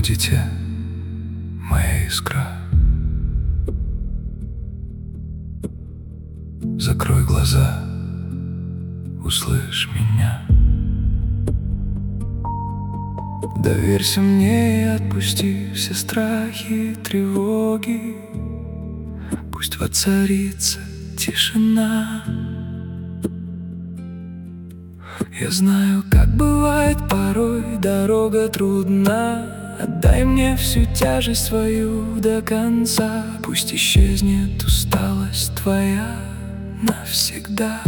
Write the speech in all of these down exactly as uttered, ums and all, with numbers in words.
дитя, моя искра. Закрой глаза, услышь меня. Доверься мне и отпусти все страхи и тревоги. Пусть воцарится тишина. Я знаю, как бывает порой дорога трудна. Отдай мне всю тяжесть свою до конца. Пусть исчезнет усталость твоя навсегда.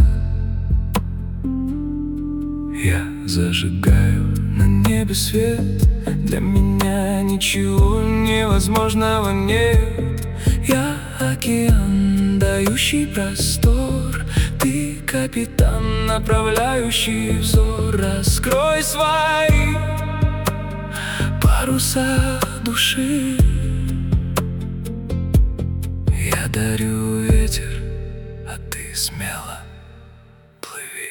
Я зажигаю на небе свет. Для меня ничего невозможного нет. Я океан, дающий простор. Ты капитан, направляющий взор. Раскрой свои паруса души. Я дарю ветер, а ты смело плыви.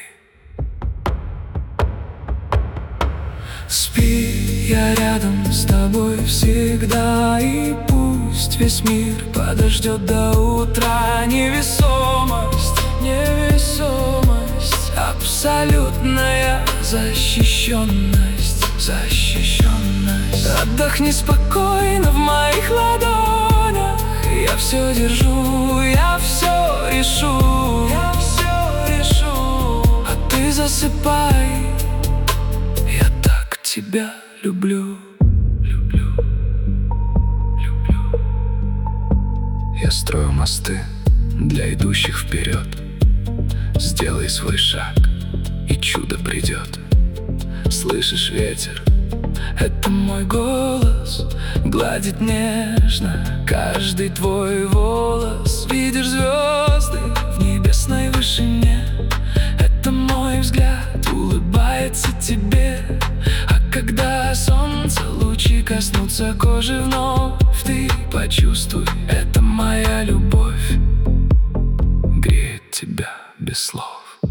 Спи, я рядом с тобой всегда. И пусть весь мир подождет до утра. Невесомость, невесомость, абсолютная защищенность, защищенность. Отдохни спокойно в моих ладонях. Я все держу, я все решу, я все решу. А ты засыпай, я так тебя люблю, люблю, люблю. Я строю мосты для идущих вперед. Сделай свой шаг, и чудо придет. Слышишь ветер? Это мой голос. Гладит нежно каждый твой волос. Видишь звезды в небесной вышине? Это мой взгляд улыбается тебе. А когда солнце лучи коснутся кожи вновь, ты почувствуй, это моя любовь греет тебя без слов.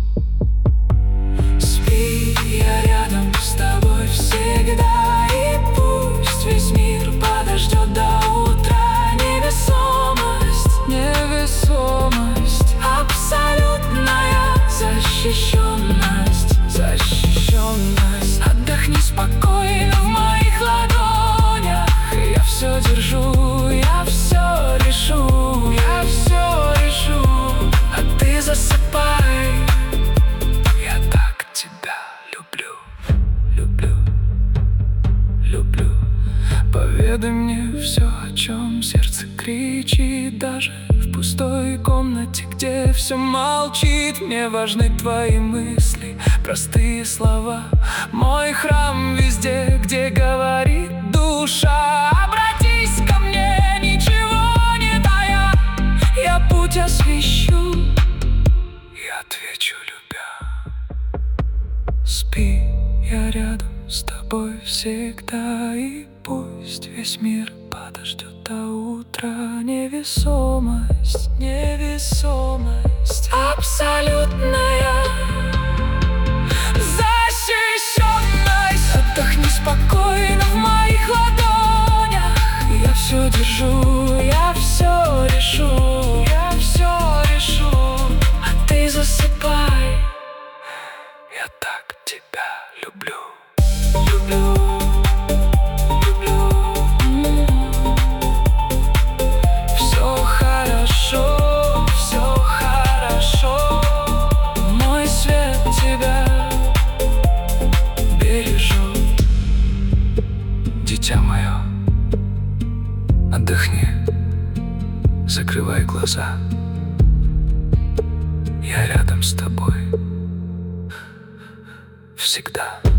Спи, я рядом с тобой всегда. И пусть весь мир подождет до утра. Невесомость, невесомость, абсолютная защищенность, защищенность. Отдохни спокойно в моих ладонях. Я все держу, я все решу, я все решу. А ты засыпай, я так тебя люблю, люблю, люблю. Поведай мне все, о чем сердце кричит. Даже в пустой комнате, где все молчит, мне важны твои мысли, простые слова. Мой храм везде, где говорит душа. Обратись ко мне, ничего не тая. Я путь освещу, я отвечу, любя. Спи, я рядом с тобой всегда. И пусть весь мир подождет до утра. Невесомость, невесомость, абсолютная защищенность. Отдохни спокойно в моих ладонях. Я все держу, я все решу, я все решу. А ты засыпай, я так тебя люблю, люблю. Дитя мое, отдохни, закрывай глаза. Я рядом с тобой всегда.